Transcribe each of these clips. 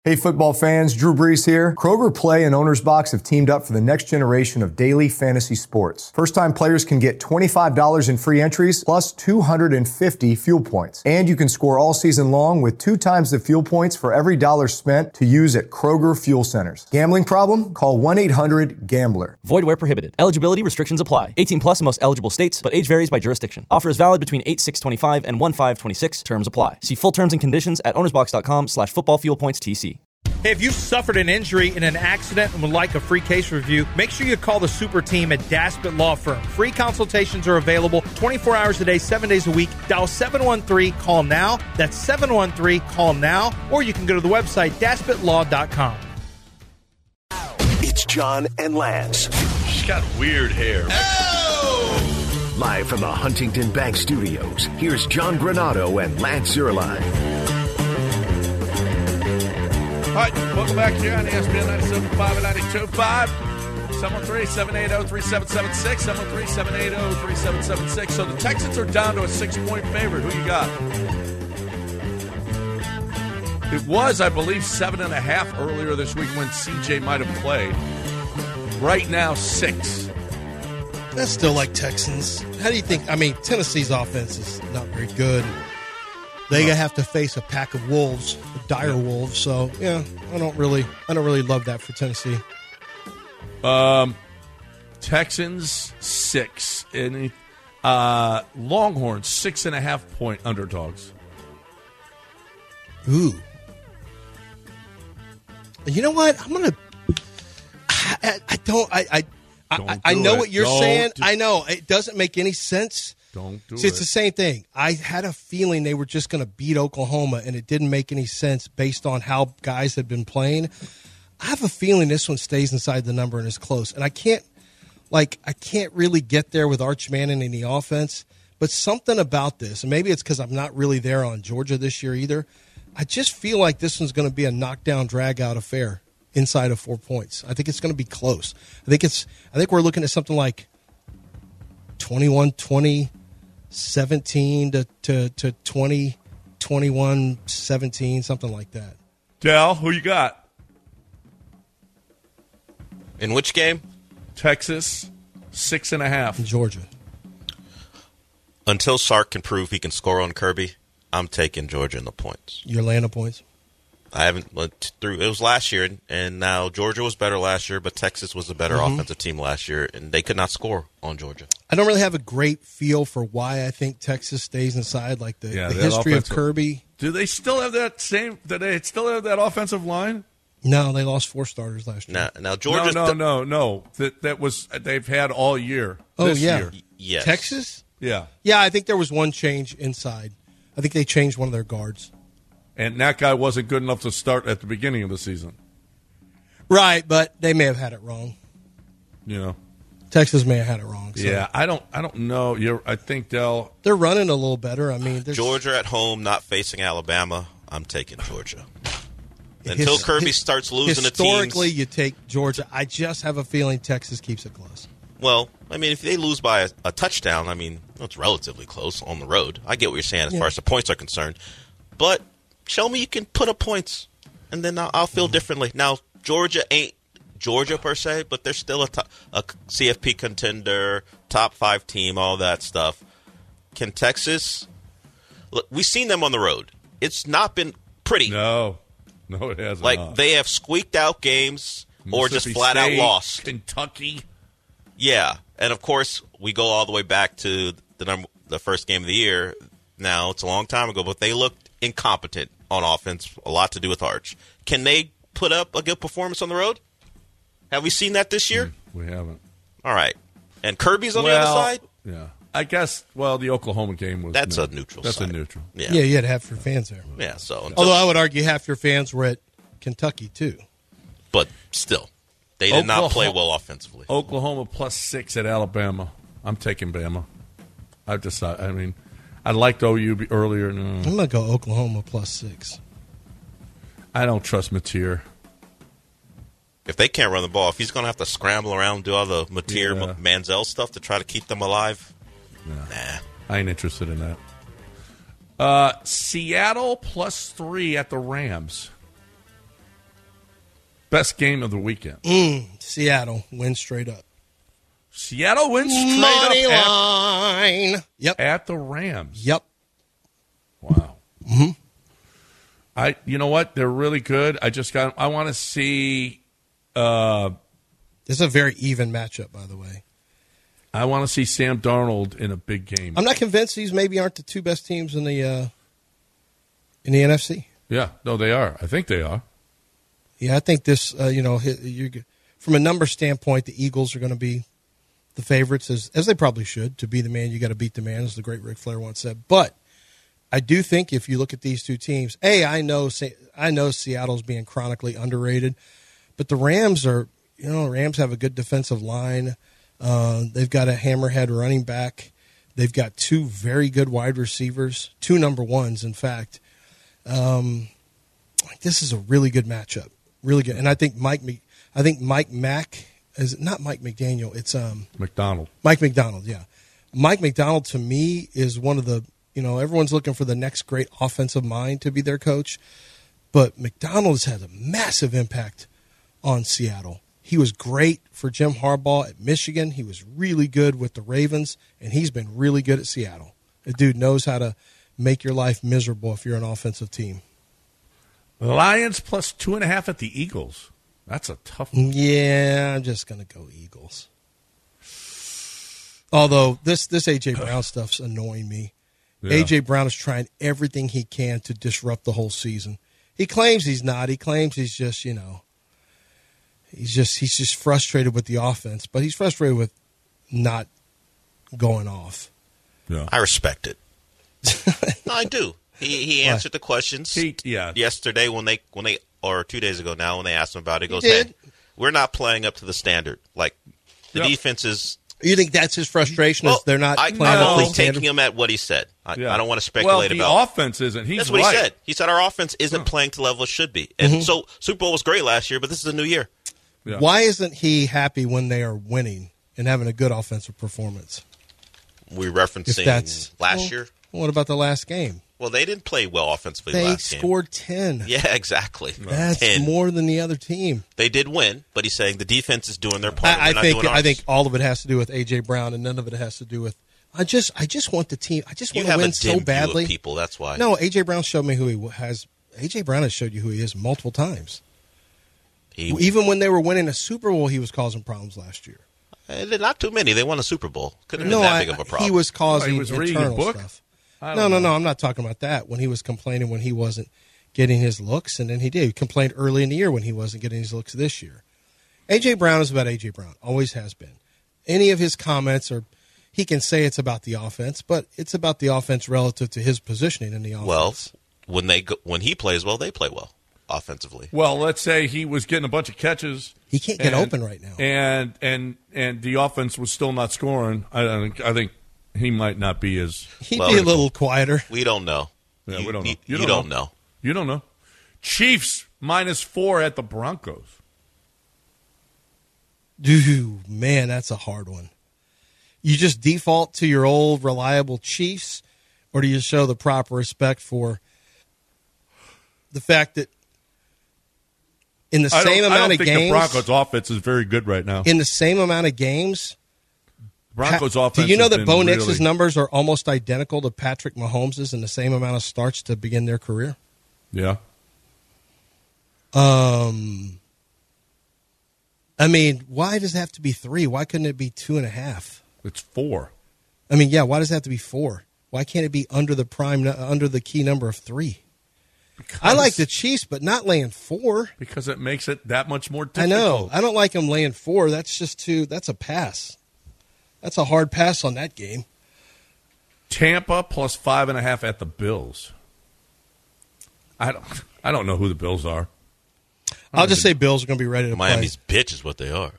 Hey football fans, Drew Brees here. Kroger Play and Owner's Box have teamed up for the next generation of daily fantasy sports. First-time players can get $25 in free entries plus 250 fuel points. And you can score all season long with 2 times the fuel points for every dollar spent to use at Kroger Fuel Centers. Gambling problem? Call 1-800-GAMBLER. Void where prohibited. Eligibility restrictions apply. 18 plus in most eligible states, but age varies by jurisdiction. Offer is valid between 8/6/25 and 1/5/26. Terms apply. See full terms and conditions at ownersbox.com/footballfuelpointstc. Hey, if you've suffered an injury in an accident and would like a free case review, make sure you call the super team at Daspit Law Firm. Free consultations are available 24 hours a day, 7 days a week. Dial 713-CALL-NOW. That's 713-CALL-NOW. Or you can go to the website, daspitlaw.com. It's John and Lance. She's got weird hair. Oh! Live from the Huntington Bank Studios, here's John Granado and Lance Zierlein. All right, welcome back here on ESPN 97.5 and 92.5. 713-780-3776, 713-780-3776. So the Texans are down to a 6-point favorite. Who you got? It was, I believe, 7.5 earlier this week when CJ might have played. Right now, 6. That's still like Texans. How do you think? I mean, Tennessee's offense is not very good. They have to face a pack of wolves, dire wolves. So yeah, I don't really love that for Tennessee. Texans 6 and Longhorns 6.5-point underdogs. Ooh, you know what? I'm gonna. I know what you're saying. I know it doesn't make any sense. Don't do it. It's the same thing. I had a feeling they were just going to beat Oklahoma, and it didn't make any sense based on how guys had been playing. I have a feeling this one stays inside the number and is close. And I can't really get there with Arch Manning in the offense, but something about this, and maybe it's because I'm not really there on Georgia this year either, I just feel like this one's going to be a knockdown, drag-out affair inside of 4 points. I think it's going to be close. I think we're looking at something like 21-20. 17 to 20, 21, 17, something like that. Dell, who you got? In which game? Texas, 6.5. In Georgia. Until Sark can prove he can score on Kirby, I'm taking Georgia in the points. Your Atlanta points? I haven't looked through. It was last year, and now Georgia was better last year, but Texas was a better offensive team last year, and they could not score on Georgia. I don't really have a great feel for why I think Texas stays inside, like the history of Kirby. Do they still have that same? Do they still have that offensive line? No, they lost 4 starters last year. Now Georgia. No. That was they've had all year. Oh this yeah, year. Yes. Texas. Yeah. I think there was one change inside. I think they changed one of their guards. And that guy wasn't good enough to start at the beginning of the season. Right, but they may have had it wrong. You know, Texas may have had it wrong. So. Yeah, I don't know. I think they're running a little better. I mean, Georgia at home, not facing Alabama. I'm taking Georgia. Until Kirby starts losing the teams. Historically, you take Georgia. I just have a feeling Texas keeps it close. Well, I mean, if they lose by a touchdown, I mean, it's relatively close on the road. I get what you're saying as far as the points are concerned. But show me you can put up points, and then I'll feel differently. Now, Georgia ain't Georgia per se, but they're still a CFP contender, top 5 team, all that stuff. Can Texas – look, we've seen them on the road. It's not been pretty. No, it hasn't. Like, they have squeaked out games or just flat-out lost. Kentucky. Yeah, and of course, we go all the way back to the first game of the year. Now, it's a long time ago, but they looked incompetent on offense, a lot to do with Arch. Can they put up a good performance on the road? Have we seen that this year? We haven't. All right. And Kirby's on the other side? Yeah. I guess, the Oklahoma game was... That's a neutral That's side. a neutral. Yeah, you had half your fans there. Yeah, so... Although I would argue half your fans were at Kentucky, too. But still, they did not play well offensively. Oklahoma +6 at Alabama. I'm taking Bama. I've decided. I mean, I liked OU earlier. No. I'm going to go Oklahoma +6. I don't trust Mateer. If they can't run the ball, if he's going to have to scramble around and do all the Mateer, Manziel stuff to try to keep them alive, nah. I ain't interested in that. Seattle +3 at the Rams. Best game of the weekend. Seattle wins straight up. Seattle wins straight Money up line. Yep. at the Rams. Yep. Wow. You know what? They're really good. I want to see. This is a very even matchup, by the way. I want to see Sam Darnold in a big game. I'm not convinced these maybe aren't the two best teams in the NFC. Yeah, no, they are. I think they are. Yeah, I think this. From a number standpoint, the Eagles are going to be the favorites, as they probably should. To be the man, you got to beat the man, as the great Ric Flair once said. But I do think if you look at these two teams, I know Seattle's being chronically underrated, but the Rams are. Rams have a good defensive line. They've got a hammerhead running back. They've got two very good wide receivers, two number ones, in fact. This is a really good matchup, really good. And I think Mike Mack is not Mike McDaniel. It's McDonald. Mike McDonald, yeah. Mike McDonald to me is one of the everyone's looking for the next great offensive mind to be their coach, but McDonald has had a massive impact on Seattle. He was great for Jim Harbaugh at Michigan. He was really good with the Ravens, and he's been really good at Seattle. The dude knows how to make your life miserable if you're an offensive team. Lions plus 2.5 at the Eagles. That's a tough one. Yeah, I'm just going to go Eagles. Although this A.J. Brown stuff's annoying me. Yeah. A.J. Brown is trying everything he can to disrupt the whole season. He claims he's not. He claims he's just, he's just frustrated with the offense, but he's frustrated with not going off. Yeah. I respect it. No, I do. He answered the questions yesterday when they or 2 days ago now when they asked him about it. He goes, "Hey, we're not playing up to the standard. Like the defense is." You think that's his frustration? Is they're not playing I'm up to only the standard? taking him at what he said. I don't want to speculate about. The offense isn't. That's what he said. He said our offense isn't playing to the level it should be. And so Super Bowl was great last year, but this is a new year. Yeah. Why isn't he happy when they are winning and having a good offensive performance? We're referencing last year. What about the last game? Well, they didn't play well offensively They last game. scored 10. Yeah, exactly. That's 10. more than the other team. They did win, but he's saying the defense is doing their part. I think all of it has to do with A.J. Brown, and none of it has to do with. I just want the team. I just want to win so badly. View of people, that's why. No, A.J. Brown showed me who he has. A.J. Brown has showed you who he is multiple times. Even when they were winning a Super Bowl, he was causing problems last year. Not too many. They won a Super Bowl. Couldn't have been that big of a problem. He was causing he was reading a internal book? stuff. No. I'm not talking about that. When he was complaining when he wasn't getting his looks, and then he did. He complained early in the year when he wasn't getting his looks this year. A.J. Brown is about A.J. Brown. Always has been. Any of his comments are, he can say it's about the offense, but it's about the offense relative to his positioning in the offense. Well, when he plays well, they play well offensively. Well, let's say he was getting a bunch of catches. He can't get open right now. And the offense was still not scoring. I think he might not be as... He'd be a little quieter. We don't know. Yeah, we don't know. You don't know. You don't know. Chiefs -4 at the Broncos. Dude, man, that's a hard one. You just default to your old reliable Chiefs, or do you show the proper respect for the fact that in the same amount of games... I don't think the Broncos' offense is very good right now. In the same amount of games... Broncos offense. Do you know that Bo Nix's numbers are almost identical to Patrick Mahomes's in the same amount of starts to begin their career? Yeah. I mean, why does it have to be 3? Why couldn't it be 2.5? It's 4. I mean, yeah. Why does it have to be 4? Why can't it be under the key number of 3? I like the Chiefs, but not laying 4 because it makes it that much more difficult. I know. I don't like them laying 4. That's just that's a pass. That's a hard pass on that game. Tampa plus 5.5 at the Bills. I don't know who the Bills are. I'll just say Bills are going to be ready to Miami's play. bitch is what they are.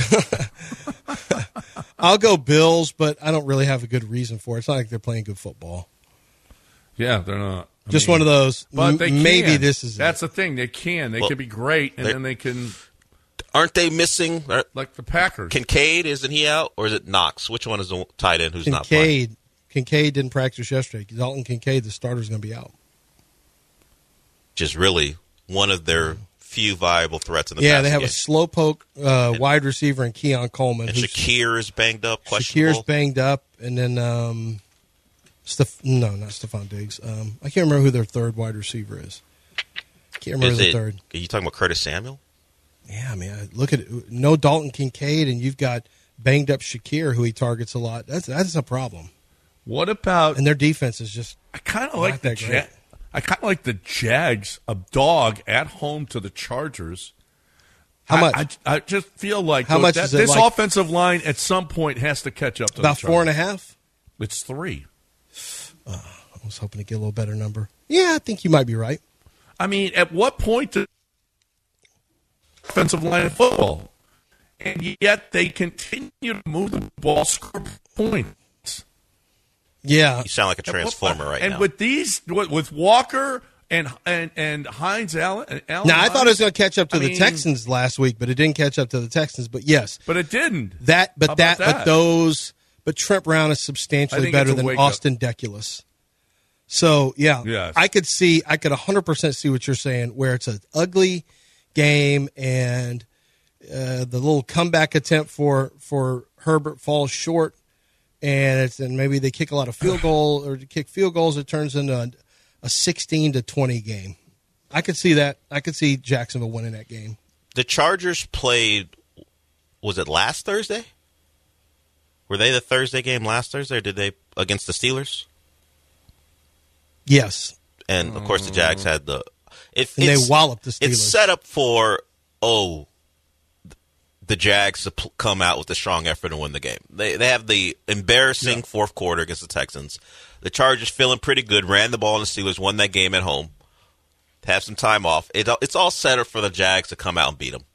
I'll go Bills, but I don't really have a good reason for it. It's not like they're playing good football. Yeah, they're not. One of those. But they maybe can. This is That's the thing. They can. They can be great, and then they can. Aren't they missing? Like the Packers. Kincaid, isn't he out? Or is it Knox? Which one is the tight end who's not playing? Kincaid didn't practice yesterday. Dalton Kincaid, the starter, is going to be out. Just really one of their few viable threats in the Yeah, passing they have game. a slowpoke wide receiver in Keon Coleman. And Shakir is banged up, questionable. Shakir's banged up, and then not Stephon Diggs. I can't remember who their third wide receiver is. Can't remember the third. Are you talking about Curtis Samuel? Yeah, man. Look at it. No Dalton Kincaid, and you've got banged up Shakir, who he targets a lot. That's a problem. What about? And their defense is just. I kind of not like that great. I kind of like the Jags, a dog at home to the Chargers. How much? I just feel like How much is it this like? offensive line at some point has to catch up to About the Chargers. 4.5. It's 3. I was hoping to get a little better number. Yeah, I think you might be right. I mean, at what point does offensive line of football, and yet they continue to move the ball, score points. Yeah, You sound like a transformer right and now. with these, with Walker and Hines Allen. Now I thought it was going to catch up to the Texans last week, but it didn't catch up to the Texans. But yes, but it didn't. But But Trent Brown is I substantially think better it's a than wake-up. Austin Deculus. So yeah, Yes. I could 100% see what you're saying, where it's an ugly game and the little comeback attempt for Herbert falls short, and maybe they kick a lot of field goals. It turns into a 16-20 game. I could see that. I could see Jacksonville winning that game. The Chargers played, was it last Thursday? Were they the Thursday game last Thursday, or did they against the Steelers? Yes. And, of course, the Jags had the... they walloped the Steelers. It's set up for, the Jags to come out with a strong effort and win the game. They have the embarrassing fourth quarter against the Texans. The Chargers feeling pretty good, ran the ball, and the Steelers won that game at home. Have some time off. It's all set up for the Jags to come out and beat them.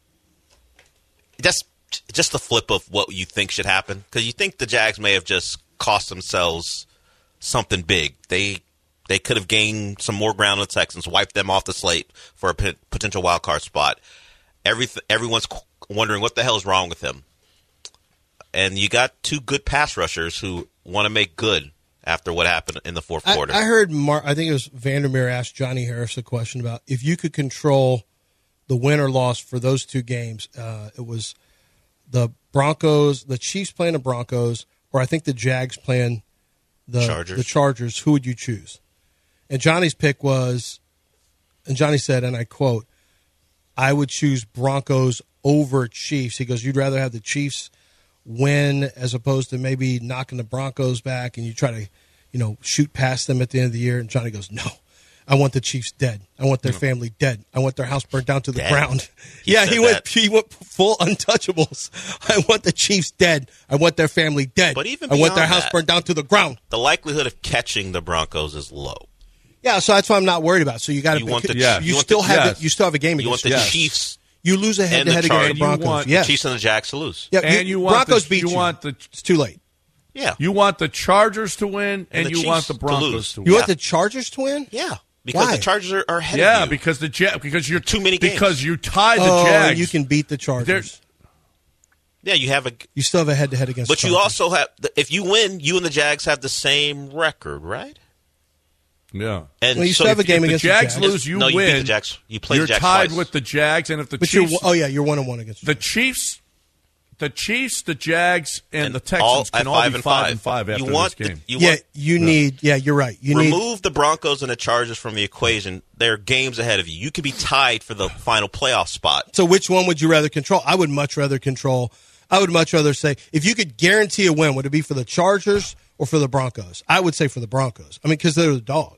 That's just the flip of what you think should happen, because you think the Jags may have just cost themselves something big. They could have gained some more ground on the Texans, wiped them off the slate for a potential wild card spot. Everyone's wondering what the hell is wrong with him. And you got two good pass rushers who want to make good after what happened in the fourth quarter. I heard I think it was Vandermeer asked Johnny Harris a question about if you could control the win or loss for those two games. It was the Broncos, the Chiefs playing the Broncos, or I think the Jags playing the Chargers. Who would you choose? And Johnny's pick was, and Johnny said, and I quote, I would choose Broncos over Chiefs. He goes, you'd rather have the Chiefs win as opposed to maybe knocking the Broncos back and you try to, shoot past them at the end of the year. And Johnny goes, no, I want the Chiefs dead. I want their family dead. I want their house burned down to the ground. He went full untouchables. I want the Chiefs dead. I want their family dead. But even I want their beyond house that, burned down to the ground. The likelihood of catching the Broncos is low. Yeah, so that's why I'm not worried about it. So you got to you still have a game You want against the Chiefs. You lose a head-to-head against the Broncos. The Chiefs and the Jags to lose. Yeah, and you want Broncos beat you. It's too late. Yeah. You want the Chargers to win, and the you Chiefs want the Broncos lose. to win. You want the Chargers to win? Yeah. Because Why? the Chargers are ahead of you. because you're too many games. Because you tied the Jags. You can beat the Chargers. Yeah, you still have a head-to-head against But the you Chargers. also have, if you win, you and the Jags have the same record, right? Yeah. And you still have a game against the Jags. the Jags. Lose, you no, win. You beat the Jags. You play You're the Jags tied twice. with the Jags, and if the But Chiefs, you're 1-1 against the Chiefs, the Jags, and the Texans can all be 5-5 after this game. You're right. Remove the Broncos and the Chargers from the equation. They're games ahead of you. You could be tied for the final playoff spot. So which one would you rather control? I would much rather say, if you could guarantee a win, would it be for the Chargers or for the Broncos? I would say for the Broncos. I mean, because they're the dog.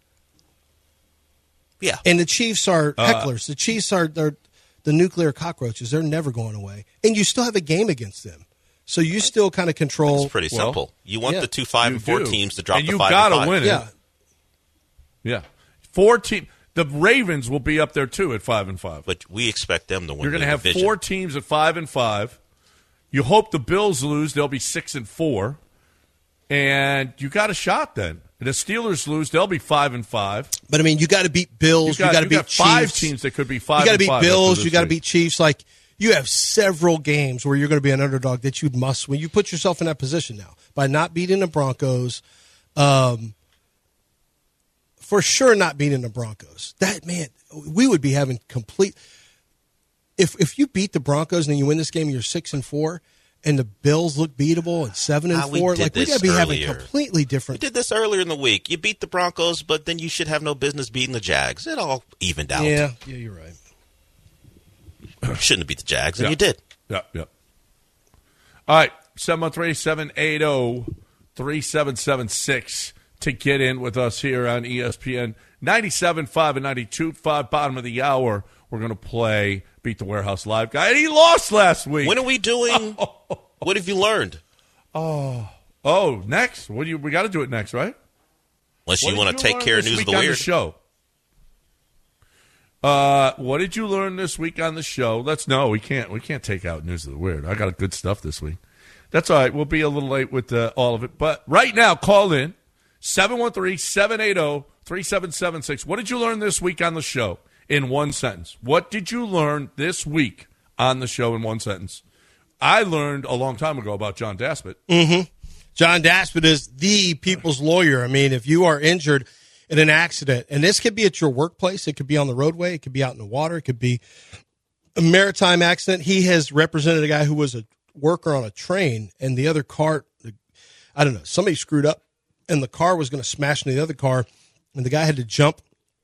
Yeah. And the Chiefs are hecklers. The Chiefs are the nuclear cockroaches. They're never going away. And you still have a game against them. So you still kind of control. It's pretty simple. You want the 2 5-4 teams to drop and the 5-5. you gotta win it. Yeah. Yeah. 4 teams. The Ravens will be up there too at 5-5. But we expect them to win. You're going to have division. 4 teams at 5-5. You hope the Bills lose; they'll be 6-4, and you got a shot then. The Steelers lose; they'll be 5-5. But I mean, you got to beat Bills. You got to beat Chiefs. 5 teams that could be 5-5. You got to beat Bills. You got to week. beat Chiefs. Like you have several games where you're going to be an underdog that you must win. You put yourself in that position now by not beating the Broncos. for sure not beating the Broncos. That, man, we would be having complete – if you beat the Broncos and then you win this game, you're 6-4, and the Bills look beatable at 7-4, we got to be having completely different. We did this earlier in the week. You beat the Broncos, but then you should have no business beating the Jags. It all evened out. Yeah, you're right. You shouldn't have beat the Jags, and you did. Yeah. All right, 713-780-3776 to get in with us here on ESPN 97.5 and 92.5. Bottom of the hour, we're going to play Beat the Warehouse Live Guy. And he lost last week. When are we doing What Have You Learned? Oh, next. We got to do it next, right? Unless you want to take care of News of the Weird. The show. What did you learn this week on the show? We can't take out News of the Weird. I got good stuff this week. That's all right. We'll be a little late with all of it. But right now, call in 713-780-3776. What did you learn this week on the show in one sentence? What did you learn this week on the show in one sentence? I learned a long time ago about John Daspit. Mm-hmm. John Daspit is the people's lawyer. I mean, if you are injured in an accident, and this could be at your workplace, it could be on the roadway, it could be out in the water, it could be a maritime accident. He has represented a guy who was a worker on a train, and the other car, I don't know, somebody screwed up, and the car was going to smash into the other car, and the guy had to jump.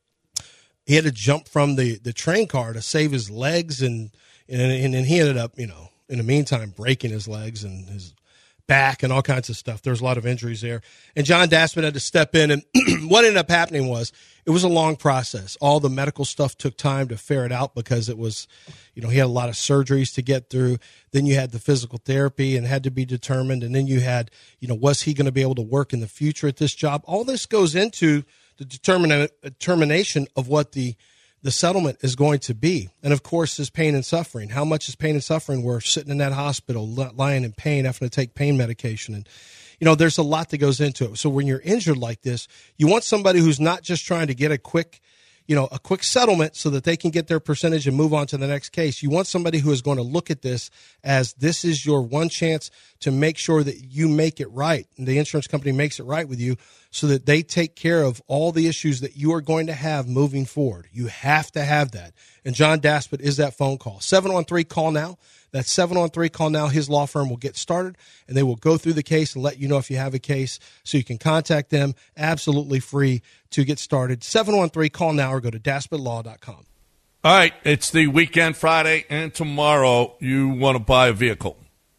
He had to jump from the train car to save his legs, and he ended up, in the meantime, breaking his legs and his back and all kinds of stuff. There was a lot of injuries there. And John Daspit had to step in, and what ended up happening was it was a long process. All the medical stuff took time to ferret out because it was, he had a lot of surgeries to get through. Then you had the physical therapy and had to be determined. And then you had, was he going to be able to work in the future at this job? All this goes into the determination of what the settlement is going to be. And, of course, his pain and suffering. How much is pain and suffering worth sitting in that hospital, lying in pain, having to take pain medication? And, there's a lot that goes into it. So when you're injured like this, you want somebody who's not just trying to get a quick settlement so that they can get their percentage and move on to the next case. You want somebody who is going to look at this as this is your one chance to make sure that you make it right, and the insurance company makes it right with you so that they take care of all the issues that you are going to have moving forward. You have to have that. And John Daspit is that phone call. 713-CALL-NOW. That's 713-CALL-NOW. His law firm will get started, and they will go through the case and let you know if you have a case, so you can contact them absolutely free to get started. 713-CALL-NOW or go to DaspitLaw.com. All right, it's the weekend, Friday, and tomorrow you want to buy a vehicle.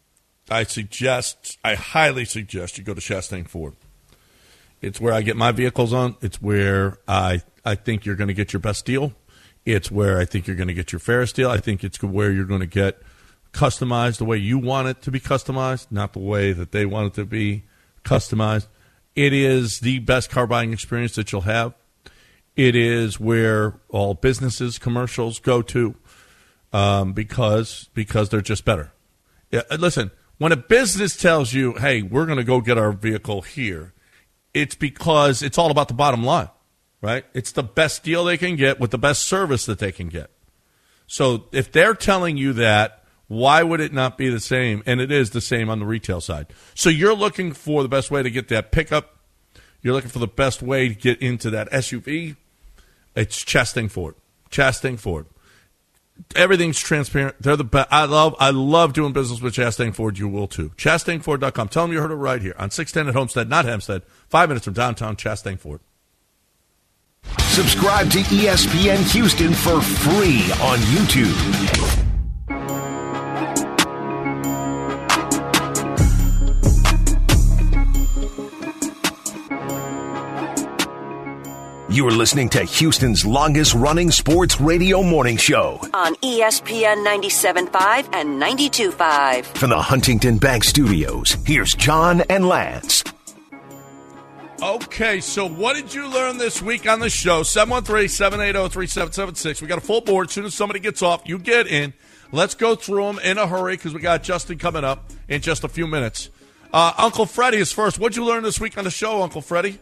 I highly suggest you go to Chastain Ford. It's where I get my vehicles on. It's where I think you're going to get your best deal. It's where I think you're going to get your fairest deal. I think it's where you're going to get customized the way you want it to be customized, not the way that they want it to be customized. It is the best car buying experience that you'll have. It is where all businesses, commercials go to because they're just better. Yeah, listen, when a business tells you, hey, we're going to go get our vehicle here, it's because it's all about the bottom line, right? It's the best deal they can get with the best service that they can get. So if they're telling you that, why would it not be the same? And it is the same on the retail side. So you're looking for the best way to get that pickup. You're looking for the best way to get into that SUV. It's Chastain Ford. Chastain Ford. Everything's transparent. They're the best. I love doing business with Chastain Ford. You will too. ChastainFord.com. Tell them you heard it right here on 610 at Homestead, not Hempstead. 5 minutes from downtown Chastain Ford. Subscribe to ESPN Houston for free on YouTube. You are listening to Houston's longest-running sports radio morning show on ESPN 97.5 and 92.5. From the Huntington Bank Studios, here's John and Lance. Okay, so what did you learn this week on the show? 713-780-3776. We got a full board. As soon as somebody gets off, you get in. Let's go through them in a hurry because we got Justin coming up in just a few minutes. Uncle Freddie is first. What did you learn this week on the show, Uncle Freddie?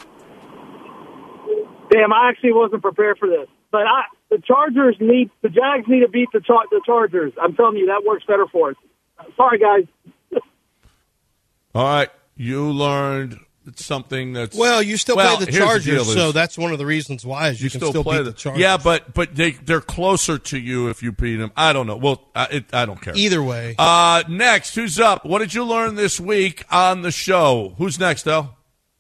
Damn, I actually wasn't prepared for this. But the Jags need to beat the Chargers. I'm telling you, that works better for us. Sorry, guys. All right. You learned It's something that's well. You still play the here's Chargers, deal so that's one of the reasons why is you can still beat the Chargers. Yeah, but they're closer to you if you beat them. I don't know. Well, I don't care. Either way. Next, who's up? What did you learn this week on the show? Who's next, El?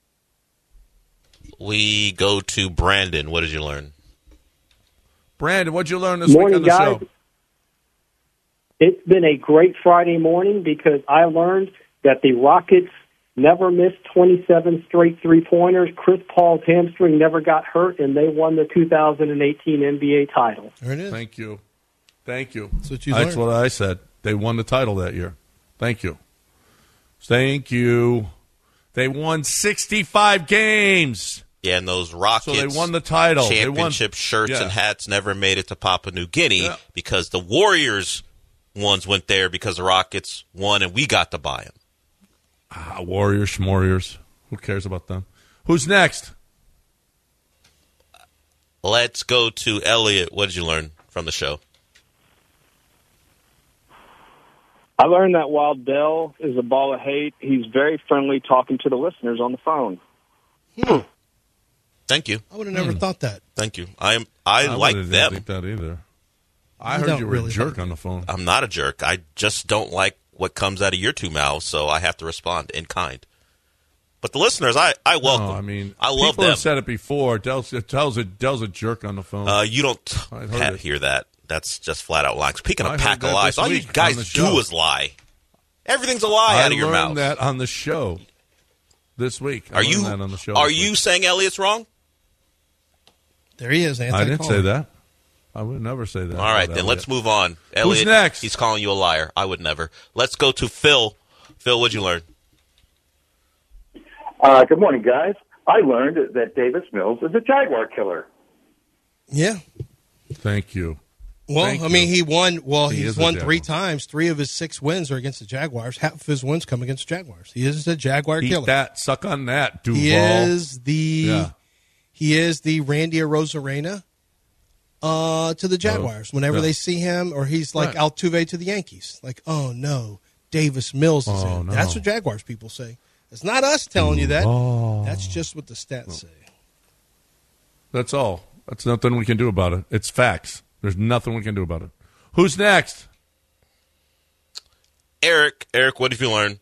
We go to Brandon. What did you learn? Brandon, what did you learn this week on the show? It's been a great Friday morning because I learned that the Rockets never missed 27 straight three-pointers. Chris Paul's hamstring never got hurt, and they won the 2018 NBA title. There it is. Thank you. That's what you learned. That's what I said. They won the title that year. Thank you. Thank you. They won 65 games. Yeah, and those Rockets so they won the title. Championship shirts and hats never made it to Papua New Guinea because the Warriors ones went there because the Rockets won and we got to buy them. Warriors, schmorriers. Who cares about them? Who's next? Let's go to Elliot. What did you learn from the show? I learned that while Dell is a ball of hate, he's very friendly talking to the listeners on the phone. Thank you. I would have never thought that. Thank you. I like them. I didn't think that either. I heard you were a jerk on the phone. I'm not a jerk. I just don't like what comes out of your two mouths, so I have to respond in kind. But the listeners, I welcome. No, I mean, I love people them. have said it before. Dell's a jerk on the phone. You don't hear that. That's just flat out lying. Speaking of pack of lies, all you on guys the do show. is lie. Everything's a lie out of your I mouth. learned that on the show this week. Are you saying Elliot's wrong? There he is. I didn't say that. I would never say that. All right, then let's move on. Elliot, who's next? He's calling you a liar. I would never. Let's go to Phil. Phil, what'd you learn? Good morning, guys. I learned that Davis Mills is a Jaguar killer. Yeah. Thank you. Well, he won. Well, he's won Jaguar. 3 times. 3 of his 6 wins are against the Jaguars. Half of his wins come against the Jaguars. He is a Jaguar Eat killer. that. Suck on that, Duval. He is the Randy Arozarena to the Jaguars. Whenever they see him, or he's like Altuve to the Yankees. Like, oh no, Davis Mills is in. No. That's what Jaguars people say. It's not us telling you that. That's just what the stats say. That's all. That's nothing we can do about it. It's facts. There's nothing we can do about it. Who's next? Eric. Eric, what did you learn?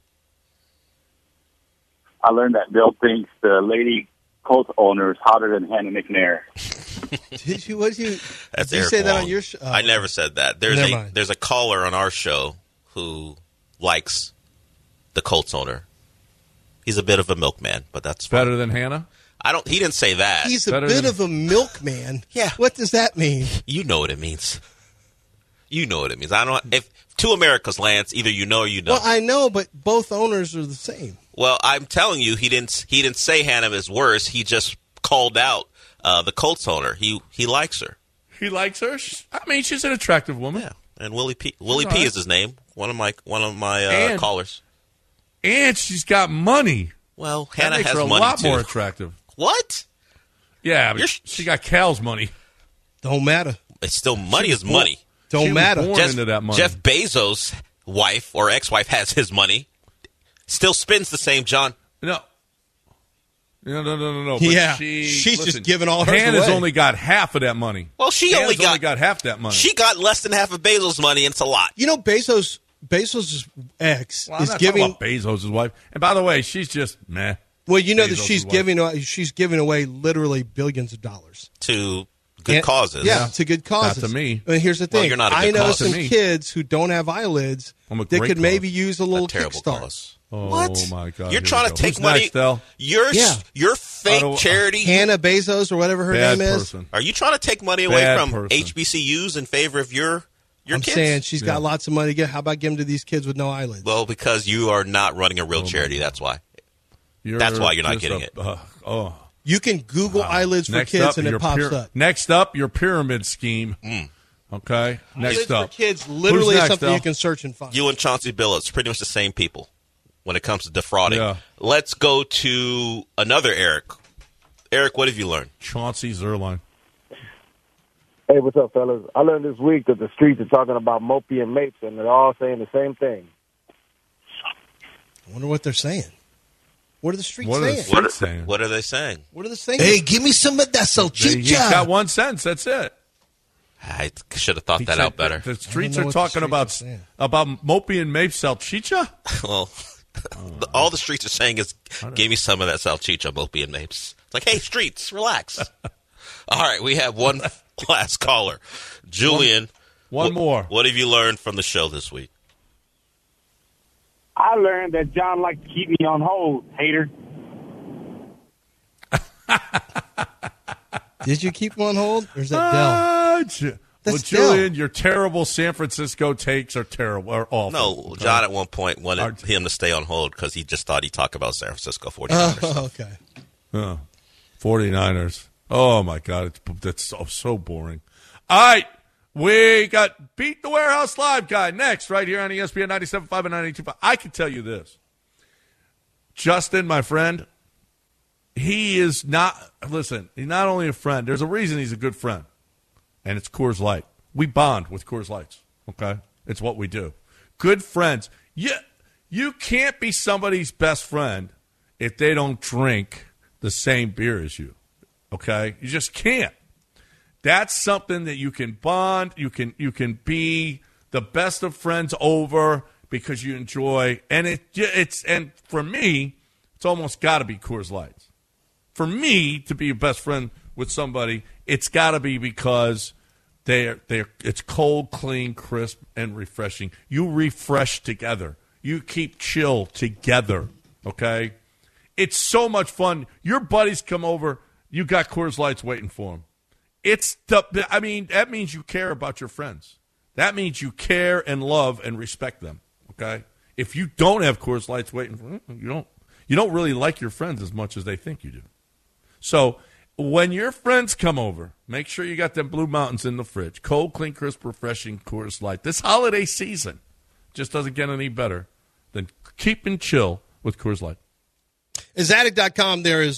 I learned that Bill thinks the lady Colts owner is hotter than Hannah McNair. Did you That's Eric Eric say that Wong. on your show? I never said that. There's a caller on our show who likes the Colts owner. He's a bit of a milkman, but that's fine. Better than Hannah? He didn't say that. He's a bit of a milkman. Yeah. What does that mean? You know what it means. You know what it means. If two Americas, Lance, either you know or you don't. Well, I know, but both owners are the same. Well, I'm telling you, he didn't say Hannah is worse. He just called out the Colts owner. He likes her. He likes her? I mean, she's an attractive woman. Yeah. And Willie P is his name. One of my callers. And she's got money. Well, that Hannah makes has her a money lot too. more attractive. What? Yeah, but she got Cal's money. Don't matter. It's still money is money. Don't matter. Into that money. Jeff Bezos' wife or ex-wife has his money. Still spins the same, John. No. But yeah, she's just giving all her Hannah's away. only got half of that money. Well, she only got half that money. She got less than half of Bezos' money, and it's a lot. You know, Bezos' ex Well, I'm is not giving talking about Bezos' wife. And by the way, she's just meh. Well, you know that Bezos' she's giving away literally billions of dollars to good causes. Yeah, to good causes. Not to me. And here's the thing: Well, you're not a good I know cause. some To me. kids who don't have eyelids I'm a that great could maybe cause. use a little Terrible Kickstart. cause. Oh, What? my God. You're here trying we to go. take Who's money. Next, Del? Your fake charity. Hannah Bezos or whatever her Bad name person. is. Are you trying to take money away Bad from person. HBCUs in favor of your I'm kids? saying she's got lots of money. How about giving to these kids with no eyelids? Well, because you are not running a real charity. That's why. That's why you're not getting it. You can Google eyelids for Next kids up, and it your pops up. Next up, your pyramid scheme. Okay. Next Eyelids up. for kids literally Who's is next, something Del? you can search and find. You and Chauncey Billups, pretty much the same people when it comes to defrauding. Yeah. Let's go to another Eric. Eric, what have you learned? Chauncey Zerline. Hey, what's up, fellas? I learned this week that the streets are talking about Mopey and Mapes, and they're all saying the same thing. I wonder what they're saying. What are the streets What are the saying? streets saying? What are they saying? What are they saying? Hey, give me some of that salchicha. He's got one sentence. That's it. I should have thought that out better. The streets are talking about Mopey and Mape salchicha? Well, all the streets are saying is, give me some of that salchicha, Mopey and Mapes. It's like, hey, streets, relax. All right, we have one last caller. Julian. One more. What have you learned from the show this week? I learned that John likes to keep me on hold, hater. Did you keep him on hold, or is that Dell? Well, Julian, your terrible San Francisco takes are terrible, are awful. No, John at one point wanted him to stay on hold because he just thought he'd talk about San Francisco 49ers. Oh, okay. 49ers. Oh, my God. That's so boring. All right. We got Beat the Warehouse Live guy next right here on ESPN 97.5 and 92.5. I can tell you this. Justin, my friend, he is not – listen, he's not only a friend. There's a reason he's a good friend, and it's Coors Light. We bond with Coors Lights, okay? It's what we do. Good friends. You can't be somebody's best friend if they don't drink the same beer as you, okay? You just can't. That's something that you can bond. You can be the best of friends over because you enjoy, and and for me, it's almost got to be Coors Lights. For me to be a best friend with somebody, it's got to be because it's cold, clean, crisp, and refreshing. You refresh together. You keep chill together. Okay, it's so much fun. Your buddies come over. You got Coors Lights waiting for them. That means you care about your friends. That means you care and love and respect them. Okay? If you don't have Coors Lights waiting for them, you don't really like your friends as much as they think you do. So when your friends come over, make sure you got them Blue Mountains in the fridge. Cold, clean, crisp, refreshing Coors Light. This holiday season just doesn't get any better than keeping chill with Coors Light. Is Addict.com, there's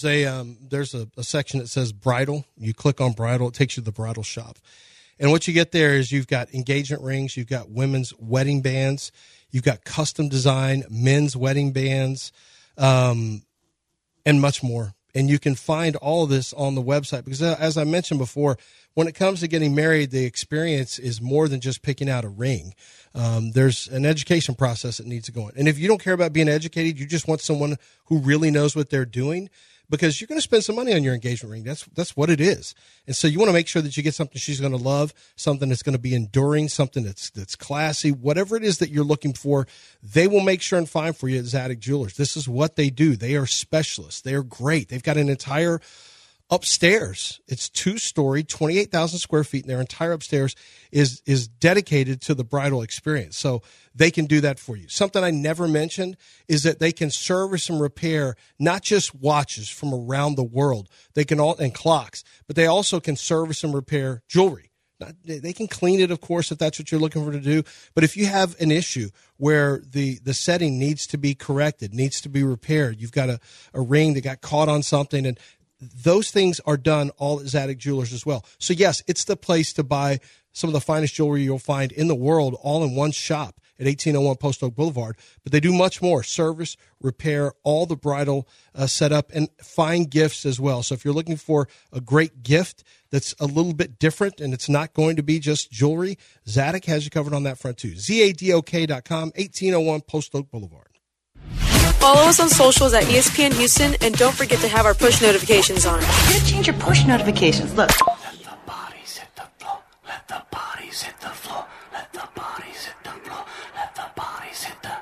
a section that says bridal. You click on bridal, it takes you to the bridal shop. And what you get there is you've got engagement rings, you've got women's wedding bands, you've got custom design men's wedding bands, and much more. And you can find all of this on the website because, as I mentioned before, when it comes to getting married, the experience is more than just picking out a ring. There's an education process that needs to go on. And if you don't care about being educated, you just want someone who really knows what they're doing, because you're going to spend some money on your engagement ring. That's what it is. And so you want to make sure that you get something she's going to love, something that's going to be enduring, something that's classy, whatever it is that you're looking for. They will make sure and find for you at Zadig Jewelers. This is what they do. They are specialists. They are great. They've got an entire upstairs. It's 2-story, 28,000 square feet, and their entire upstairs is dedicated to the bridal experience. So they can do that for you. Something I never mentioned is that they can service and repair not just watches from around the world. They can and clocks, but they also can service and repair jewelry. They can clean it, of course, if that's what you're looking for to do. But if you have an issue where the setting needs to be corrected, needs to be repaired, you've got a ring that got caught on something, and those things are done all at Zadig Jewelers as well. So, yes, it's the place to buy some of the finest jewelry you'll find in the world all in one shop at 1801 Post Oak Boulevard. But they do much more: service, repair, all the bridal setup, and fine gifts as well. So if you're looking for a great gift that's a little bit different and it's not going to be just jewelry, Zadig has you covered on that front too. ZADOK.com, 1801 Post Oak Boulevard. Follow us on socials at ESPN Houston, and don't forget to have our push notifications on. You gotta change your push notifications. Look. Let the bodies hit the floor. Let the bodies hit the floor. Let the bodies hit the floor. Let the bodies hit the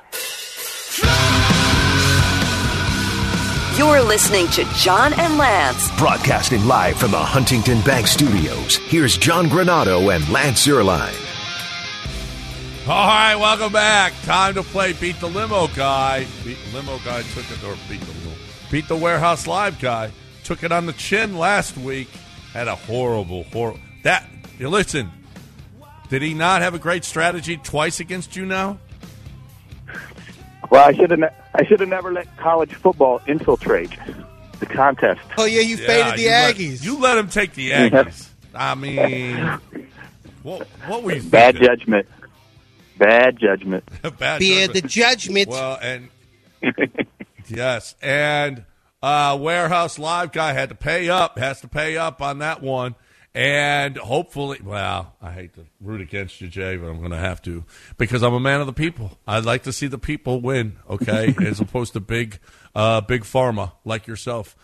floor. You're listening to John and Lance. Broadcasting live from the Huntington Bank Studios. Here's John Granado and Lance Zierlein. All right, welcome back. Time to play Beat the Limo Guy. Beat the Limo Guy took it, or Beat the Warehouse Live Guy took it on the chin last week. Had a horrible. Listen, did he not have a great strategy twice against you now? Well, I should have never let college football infiltrate the contest. Oh yeah, you faded the Aggies. You let him take the Aggies. I mean, what were you thinking? Bad judgment. Bad judgment. The judgment. Well, and Yes, and Warehouse Live guy has to pay up on that one. And hopefully, well, I hate to root against you, Jay, but I'm going to have to because I'm a man of the people. I'd like to see the people win, okay, as opposed to big pharma like yourself.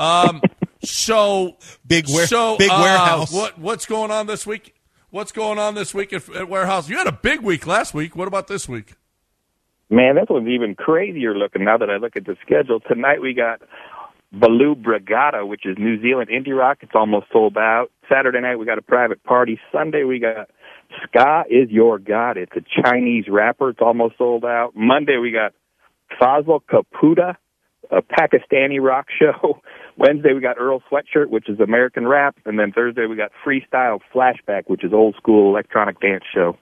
Big warehouse. What's going on this week? What's going on this week at Warehouse? You had a big week last week. What about this week? Man, this one's even crazier looking now that I look at the schedule. Tonight we got Baloo Brigada, which is New Zealand indie rock. It's almost sold out. Saturday night we got a private party. Sunday we got Ska Is Your God. It's a Chinese rapper. It's almost sold out. Monday we got Fazal Kaputa, a Pakistani rock show. Wednesday we got Earl Sweatshirt, which is American rap. And then Thursday we got Freestyle Flashback, which is old school electronic dance show.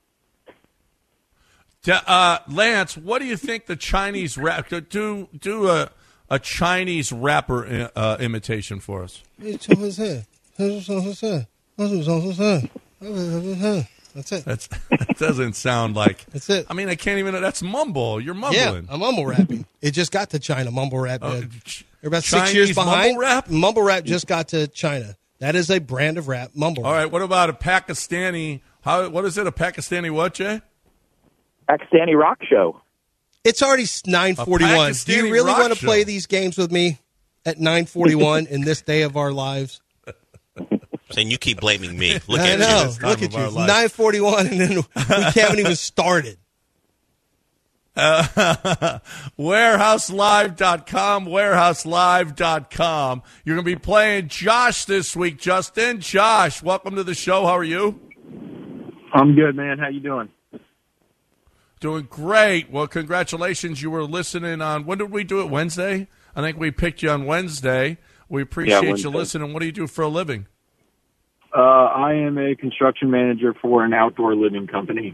Lance, what do you think the Chinese rap do a Chinese rapper imitation for us? That's it. That doesn't sound like. That's it. I mean, I can't even. That's mumble. You're mumbling. Yeah, I'm mumble rapping. It just got to China. Mumble rap. They're about Chinese 6 years behind. Mumble rap? Mumble rap just got to China. That is a brand of rap. Mumble rap. All right. What about a Pakistani? What is it? A Pakistani what, Jay? Pakistani rock show. It's already 9:41. Do you really want to play these games with me at 9:41 in this day of our lives? Saying you keep blaming me. Look I at know. you. Look at you. 9:41, and then we haven't even started. Warehouselive.com, warehouselive.com. You're going to be playing Josh this week, Justin. Josh, welcome to the show. How are you? I'm good, man. How you doing? Doing great. Well, congratulations. You were listening on, when did we do it? Wednesday? I think we picked you on Wednesday. We appreciate you listening. What do you do for a living? I am a construction manager for an outdoor living company.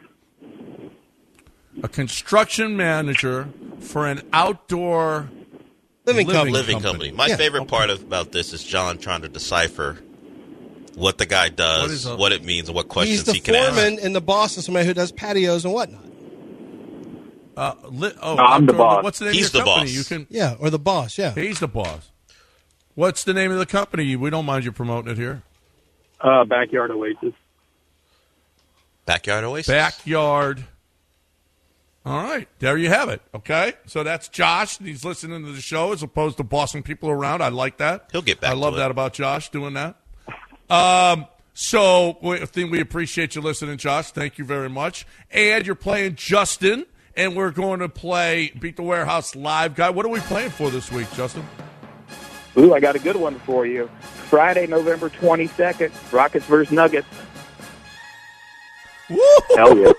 A construction manager for an outdoor living company. My favorite part about this is John trying to decipher what the guy does, what it means, and what questions he can ask. He's the foreman and the boss of somebody who does patios and whatnot. I'm the boss. What's the name He's of your the company? boss. Or the boss, yeah. He's the boss. What's the name of the company? We don't mind you promoting it here. Backyard Oasis. Backyard Oasis? Backyard. All right. There you have it. Okay. So that's Josh. He's listening to the show as opposed to bossing people around. I like that. He'll get back I love to it. that about Josh doing that. So I think we appreciate you listening, Josh. Thank you very much. And you're playing Justin, and we're going to play Beat the Warehouse Live guy. What are we playing for this week, Justin? Ooh, I got a good one for you. Friday, November 22nd, Rockets versus Nuggets. Woo! Hell yeah.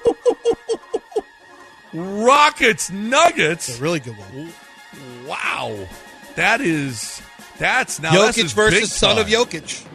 Rockets Nuggets. It's a really good one. Wow. That's now Jokic versus son of Jokic.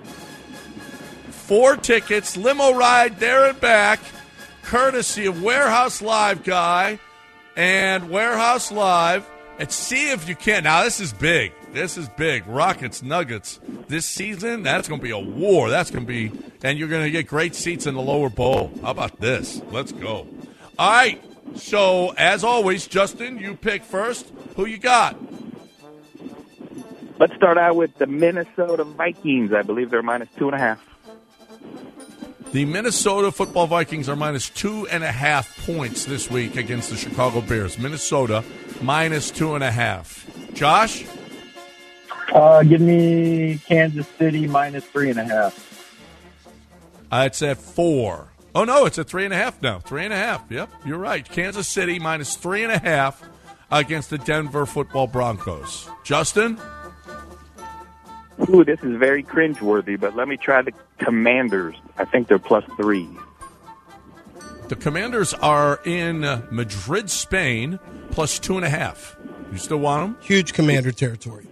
4 tickets, limo ride there and back, courtesy of Warehouse Live guy and Warehouse Live. And see if you can. Now, this is big. This is big. Rockets, Nuggets. This season, that's going to be a war. That's going to be, and you're going to get great seats in the lower bowl. How about this? Let's go. All right. So, as always, Justin, you pick first. Who you got? Let's start out with the Minnesota Vikings. I believe they're -2.5. The Minnesota Football Vikings are -2.5 points this week against the Chicago Bears. Minnesota -2.5. Josh? Give me Kansas City -3.5. It's at 4. Oh, no, it's at 3.5 now. 3.5. Yep, you're right. Kansas City -3.5 against the Denver Football Broncos. Justin? Ooh, this is very cringeworthy, but let me try the Commanders. I think they're +3. The Commanders are in Madrid, Spain, +2.5. You still want them? Huge Commander territory.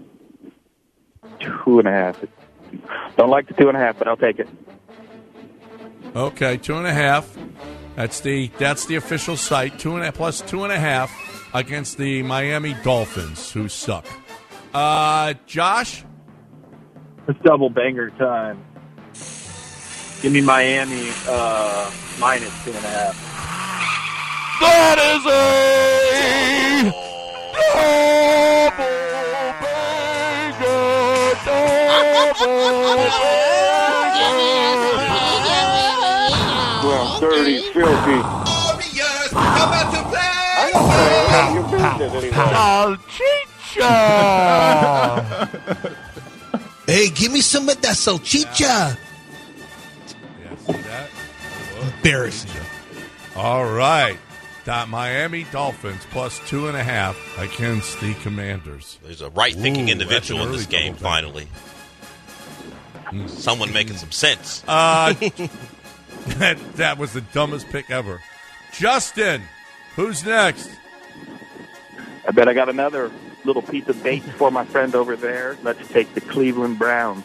2.5. Don't like the 2.5, but I'll take it. Okay, 2.5. That's the official site. 2.5 plus 2.5 against the Miami Dolphins, who suck. Josh? It's double banger time. Give me Miami -2.5. That is a Well, dirty, filthy. Come out to play. Salchicha! Hey, give me some of that salchicha. Yeah, see that? Embarrassing. All right. Miami Dolphins plus 2.5 against the Commanders. There's a right-thinking individual in this game, finally. Someone making some sense. That was the dumbest pick ever. Justin, who's next? I bet I got another little piece of bait for my friend over there. Let's take the Cleveland Browns.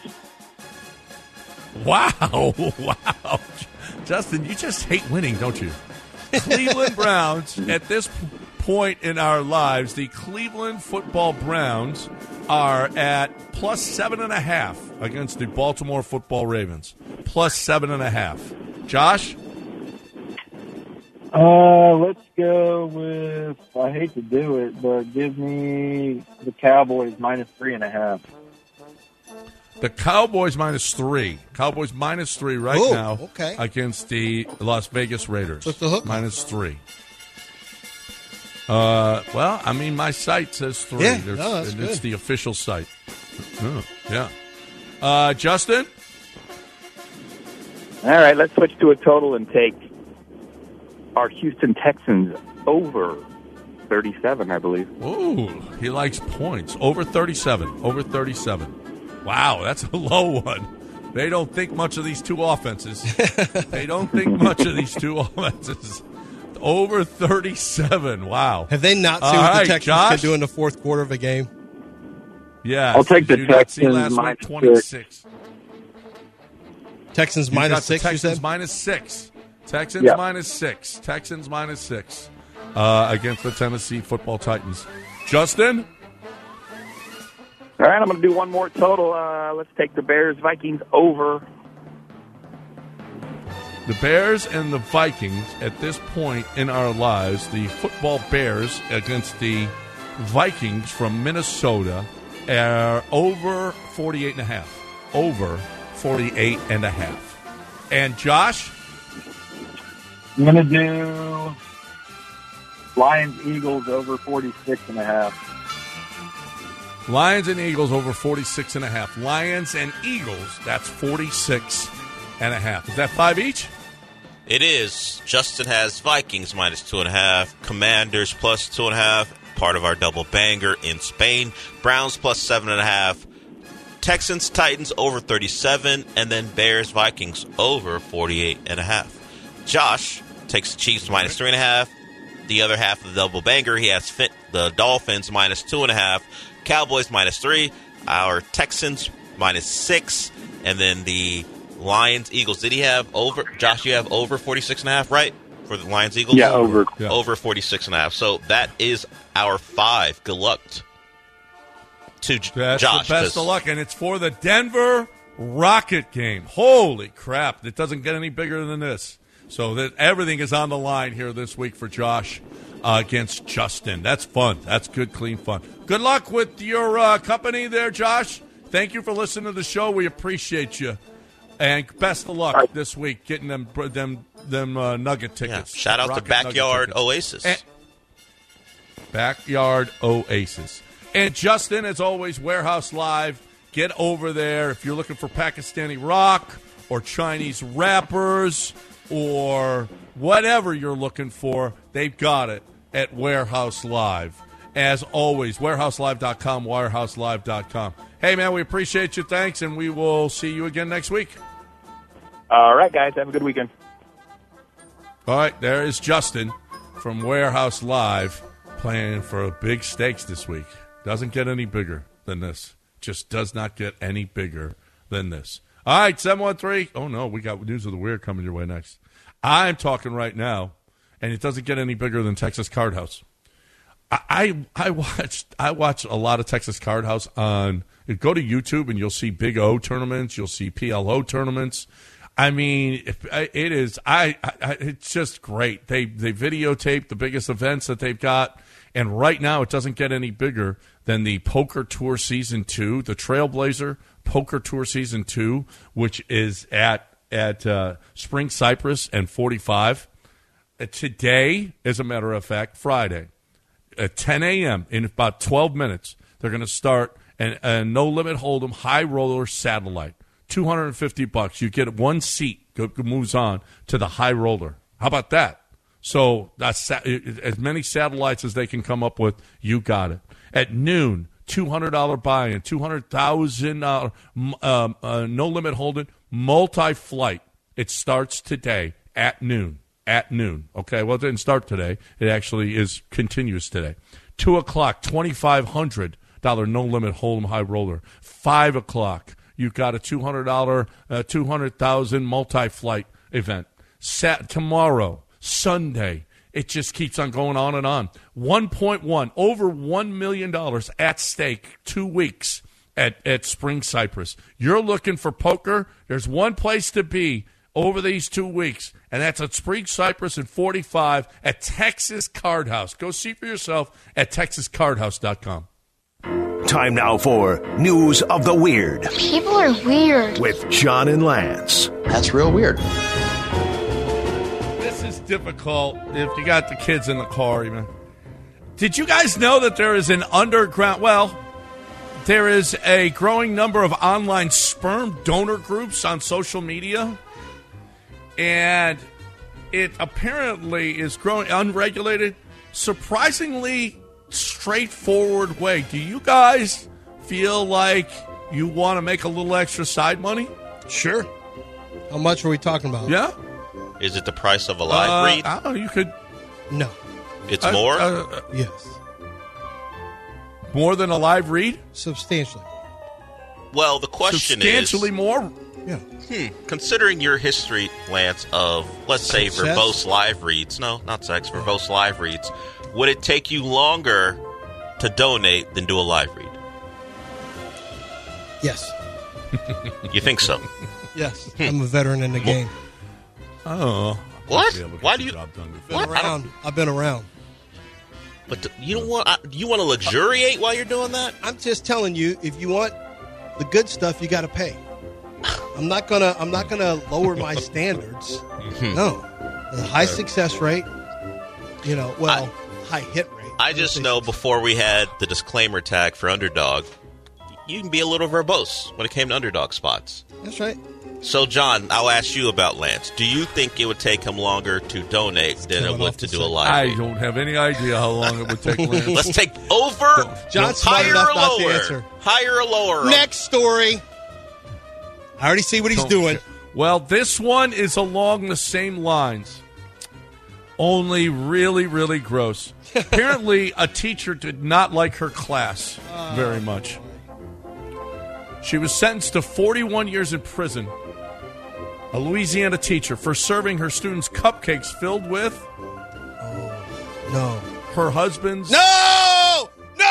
Wow. Wow. Justin, you just hate winning, don't you? Cleveland Browns, at this point in our lives, the Cleveland Football Browns are at plus 7.5 against the Baltimore Football Ravens. Plus 7.5. Josh? Let's go with, I hate to do it, but give me the Cowboys minus 3.5. The Cowboys minus 3. Cowboys minus 3 now against the Las Vegas Raiders. What's the hook? Minus 3. Well, I mean, my site says 3. Yeah, that's good. It's the official site. Oh, yeah. Justin? All right, let's switch to a total and take our Houston Texans over 37, I believe. Ooh, he likes points. Over 37. Over 37. Wow, that's a low one. They don't think much of these two offenses. Over 37. Wow. Have they not seen what the Texans can do in the fourth quarter of a game? Yeah. I'll take the Texans minus 26. Texans minus 6, Texans you said? minus 6. Texans minus 6. Texans minus 6 against the Tennessee Football Titans. Justin? All right, I'm going to do one more total. Let's take the Bears-Vikings over. The Bears and the Vikings, at this point in our lives, the football Bears against the Vikings from Minnesota are over 48.5. Over 48.5. And Josh? I'm going to do Lions-Eagles over 46.5. Lions and Eagles over 46.5. Lions and Eagles, that's 46.5. Is that 5 each? It is. Justin has Vikings minus 2.5, Commanders plus 2.5, part of our double banger in Spain. Browns plus 7.5, Texans, Titans over 37, and then Bears, Vikings over 48.5. Josh takes the Chiefs minus 3.5. The other half of the double banger, he has the Dolphins minus 2.5. Cowboys minus 3, our Texans minus 6, and then the Lions, Eagles. Did he have over? Josh, you have over 46.5, right? For the Lions, Eagles? Yeah, over. Yeah. Over 46.5. So that is our 5. Good luck to That's Josh. The best of luck, and it's for the Denver Rocket game. Holy crap. It doesn't get any bigger than this. So that everything is on the line here this week for Josh against Justin. That's fun. That's good, clean fun. Good luck with your company there, Josh. Thank you for listening to the show. We appreciate you. And best of luck this week getting them Nugget tickets. Yeah. Shout out to Backyard Oasis. Backyard Oasis. And Justin, as always, Warehouse Live. Get over there if you're looking for Pakistani rock or Chinese rappers or whatever you're looking for. They've got it at Warehouse Live. As always, warehouselive.com, warehouselive.com. Hey, man, we appreciate you. Thanks, and we will see you again next week. All right, guys. Have a good weekend. All right, there is Justin from Warehouse Live playing for big stakes this week. Doesn't get any bigger than this. Just does not get any bigger than this. All right, 713. Oh, no, we got News of the Weird coming your way next. I'm talking right now, and it doesn't get any bigger than Texas Card House. I watch a lot of Texas Card House on. Go to YouTube and you'll see Big O tournaments. You'll see PLO tournaments. I mean, it is. It's just great. They videotape the biggest events that they've got, and right now it doesn't get any bigger than the Poker Tour Season 2, the Trailblazer Poker Tour Season 2, which is at Spring Cypress and 45. Today, as a matter of fact, Friday, at 10 a.m., in about 12 minutes, they're going to start a no-limit hold'em high roller satellite. $250. You get one seat. Moves on to the high roller. How about that? So that's as many satellites as they can come up with. You got it. At noon, $200 buy-in, $200,000 no-limit hold'em multi-flight. It starts today at noon. At noon. Okay. Well, it didn't start today. It actually continues today. 2 o'clock, $2,500 no-limit hold'em high roller. 5 o'clock. You've got a $200, $200,000 multi-flight event. Tomorrow, Sunday, it just keeps on going on and on. 1.1, over $1 million at stake, 2 weeks at Spring Cypress. You're looking for poker? There's one place to be over these 2 weeks, and that's at Spring Cypress and 45 at Texas Card House. Go see for yourself at texascardhouse.com. Time now for News of the Weird. People are weird. With John and Lance. That's real weird. This is difficult if you got the kids in the car even. Did you guys know that there is an underground, there is a growing number of online sperm donor groups on social media? And it apparently is growing unregulated, surprisingly straightforward way. Do you guys feel like you want to make a little extra side money? Sure. How much are we talking about? Yeah. Is it the price of a live read? I don't know. You could. No. It's more? Yes. More than a live read? Substantially. Well, the question Substantially more? Yeah. Considering your history, Lance, of, let's say, verbose live reads. No, not sex. Verbose live reads. Would it take you longer to donate than do a live read? Yes. You think so? Yes. I'm a veteran in the game. Oh. What? Why do you? I've been around. But you don't want. You want to luxuriate while you're doing that? I'm just telling you, if you want the good stuff, you got to pay. I'm not gonna lower my standards. No, the high success rate. High hit rate. I just know before we had the disclaimer tag for Underdog, you can be a little verbose when it came to Underdog spots. That's right. So, John, I'll ask you about Lance. Do you think it would take him longer to donate than it would to do a live read? I don't have any idea how long it would take Lance. Let's take over. John's smart enough not to lower. answer. Higher or lower? Next story. I already see what he's doing. Well, this one is along the same lines. Only really, really gross. Apparently, a teacher did not like her class very much. She was sentenced to 41 years in prison. A Louisiana teacher for serving her students cupcakes filled with... No. Her husband's... No!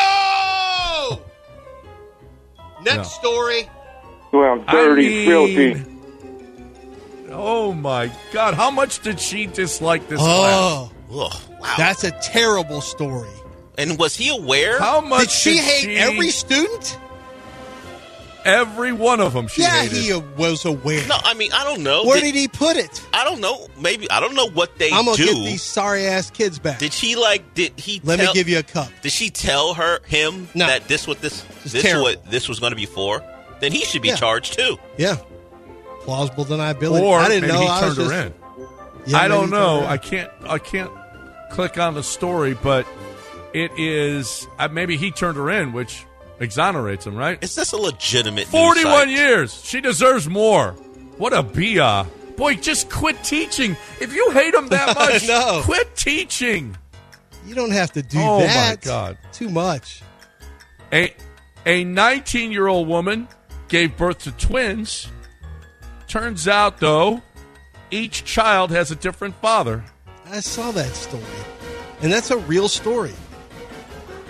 Next story. Well, dirty, filthy. Oh, my God. How much did she dislike this class? Wow. That's a terrible story. And was he aware? How much did she hate every student? Every one of them she hated. He was aware. No, I mean, I don't know. Where did he put it? I don't know. Maybe, I don't know what they do. I'm going to get these sorry-ass kids back. Let me give you a cup. Did she tell him that this was going to be for? Then he should be charged, too. Yeah. Plausible deniability. Or I didn't maybe know. he turned her in. Yeah, I don't know. I can't click on the story, but it is... maybe he turned her in, which... exonerates him, right? Is this a legitimate 41 years. She deserves more. What a bia. Boy, just quit teaching. If you hate him that much, quit teaching. You don't have to do that. Oh, my God. Too much. A 19-year-old woman gave birth to twins. Turns out, though, each child has a different father. I saw that story. And that's a real story.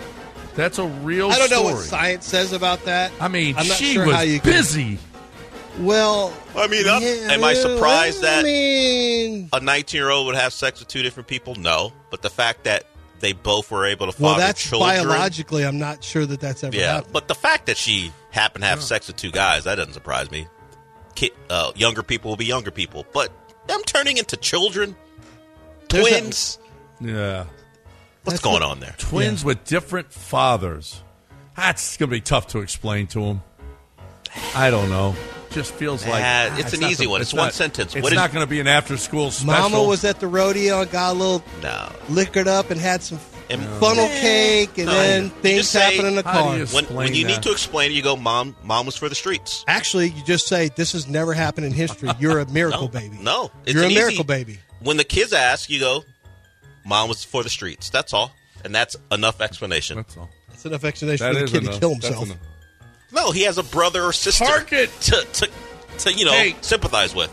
That's a real story. I don't know what science says about that. I mean, I'm not she sure was how you busy. Well, I mean, am I surprised that a 19-year-old would have sex with two different people? No. But the fact that they both were able to father that's children. biologically, I'm not sure that's ever happened. But the fact that she happened to have sex with two guys, that doesn't surprise me. Younger people will be younger people. But them turning into children, twins. Yeah. What's going on there? Twins with different fathers. That's going to be tough to explain to them. I don't know. Just feels like it's an easy one. It's one sentence. It's not going to be an after-school special. Mama was at the rodeo and got a little liquored up and had some funnel cake, and then things happen in the car. When you need to explain, you go, Mom was for the streets. Actually, you just say, this has never happened in history. You're a miracle baby. No. You're a miracle baby. When the kids ask, you go, Mom was for the streets. That's all. And that's enough explanation. That's all. That's enough explanation for the kid to kill himself. No, he has a brother or sister to sympathize with.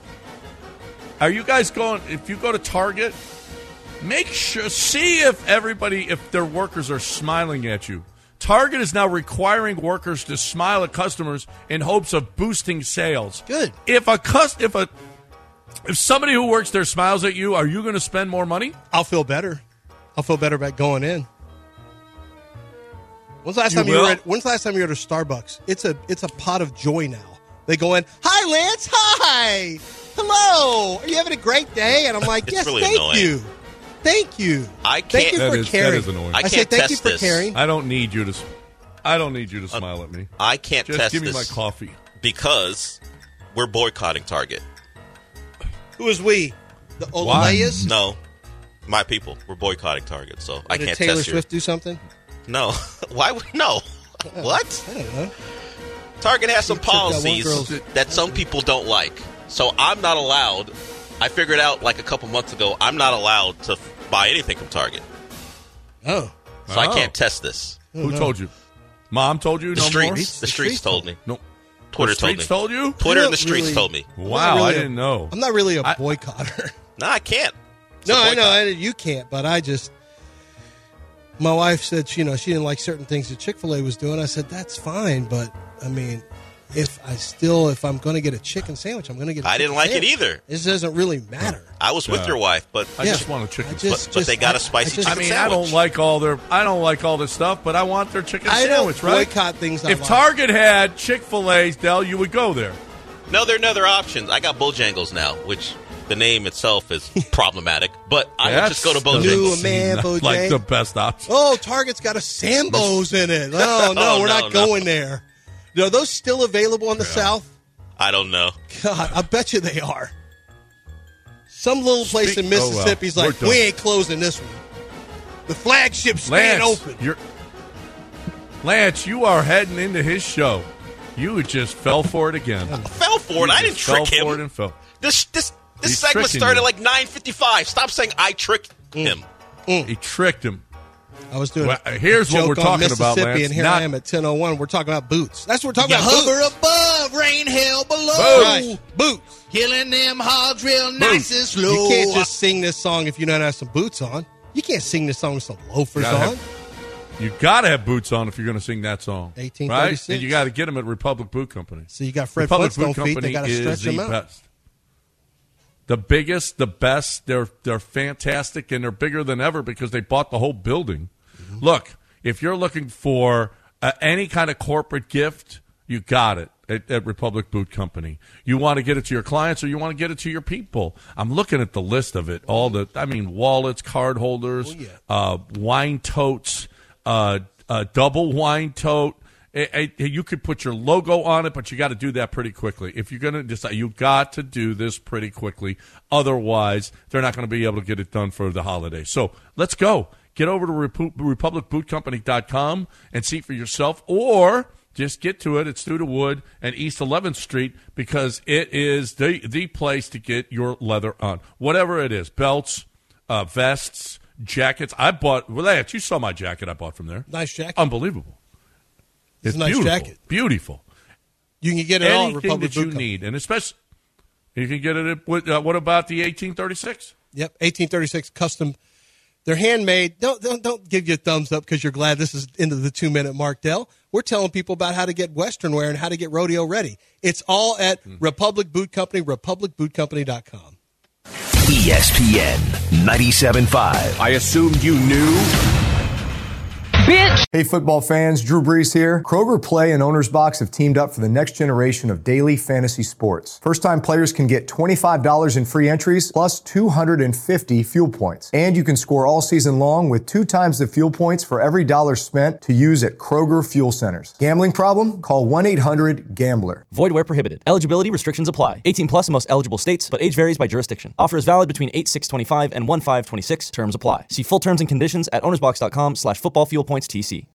Are you guys going, if you go to Target, make sure, see if their workers are smiling at you. Target is now requiring workers to smile at customers in hopes of boosting sales. Good. If somebody who works there smiles at you, are you going to spend more money? I'll feel better. I'll feel better about going in. When's the last time you were at a Starbucks? It's a pot of joy now. They go in, hi, Lance, hi, hello, are you having a great day? And I'm like, yes, really thank annoying. you. Thank you. Thank you for caring. That is annoying. I say thank you for this. caring. I don't need you to smile at me. I can't Just test give me this my coffee. Because we're boycotting Target. Who is we? The Olalayas? No. My people. We're boycotting Target, so I can't Taylor test Swift do something? No. Why would no? What? I don't know. Target has some policies that some people don't like. So I'm not allowed. I figured out like a couple months ago, I'm not allowed to buy anything from Target. Oh. So I can't test this. Who told you? Mom told you? The streets told me. No. Twitter told me. Told you? Twitter and the streets told me. Wow, I didn't know. I'm not really a boycotter. No, I can't. No, I know you can't, but my wife said, she didn't like certain things that Chick-fil-A was doing. I said, that's fine, but I mean, if I'm going to get a chicken sandwich, I'm going to get a chicken didn't like sandwich. it either. This doesn't really matter. I was with your wife, but I just want a chicken sandwich. But they got a spicy chicken sandwich. I don't like all this stuff, but I want their chicken sandwich, right? I don't boycott things I If like. Target had Chick-fil-A's, Del, you would go there. No, there are other options. I got Bojangles now, which the name itself is problematic, but I would just go to Bojangles. Bojangles. Like the best option. Oh, Target's got a Sambo's in it. Oh, no, we're not going there. Are those still available in the South? I don't know. God, I bet you they are. Some little place in Mississippi's like, we ain't closing this one. The flagship's staying open. Lance, you are heading into his show. You just fell for it again. Fell for it? I didn't trick him. Fell for it and fell. This segment started like 9:55. Stop saying I tricked him. He tricked him. I was doing here's what we're talking about, Mississippi, Lance. and here I am at 10:01. We're talking about boots. That's what we're talking about. Hover above, rain hell below. Right. Boots. Killing them hogs real nice and slow. You can't just sing this song if you don't have some boots on. You can't sing this song with some loafers on. You got to have boots on if you're going to sing that song. 1836. Right? And you got to get them at Republic Boot Company. So you got Fred Republic Flintstone Boot feet. Company They got to stretch them out. Best. The biggest, the best. They're fantastic, and they're bigger than ever because they bought the whole building. Mm-hmm. Look, if you're looking for any kind of corporate gift, you got it at Republic Boot Company. You want to get it to your clients or you want to get it to your people. I'm looking at the list of it. Wallets, card holders, wine totes, double wine tote. You could put your logo on it, but you got to do that pretty quickly. If you're going to decide, you got to do this pretty quickly. Otherwise, they're not going to be able to get it done for the holidays. So let's go. Get over to republicbootcompany.com and see for yourself, or just get to it at Studa Wood and East 11th Street, because it is the place to get your leather on. Whatever it is, belts, vests, jackets. You saw my jacket I bought from there. Nice jacket. Unbelievable. It's a nice jacket. Beautiful. You can get it all at Anything Republic that you Boot Company. need, and especially you can get it at, what about the 1836? Yep, 1836 custom They're handmade. Don't give you a thumbs up because you're glad this is into the 2-minute mark, Dell. We're telling people about how to get Western wear and how to get rodeo ready. It's all at Republic Boot Company, republicbootcompany.com. ESPN 97.5. I assumed you knew. Bitch! Hey, football fans, Drew Brees here. Kroger Play and Owner's Box have teamed up for the next generation of daily fantasy sports. First-time players can get $25 in free entries, plus 250 fuel points. And you can score all season long with 2 times the fuel points for every dollar spent to use at Kroger fuel centers. Gambling problem? Call 1-800-GAMBLER. Void where prohibited. Eligibility restrictions apply. 18 plus in most eligible states, but age varies by jurisdiction. Offer is valid between 8/6/25 and 1/5/26. Terms apply. See full terms and conditions at ownersbox.com/footballfuelpoints TC.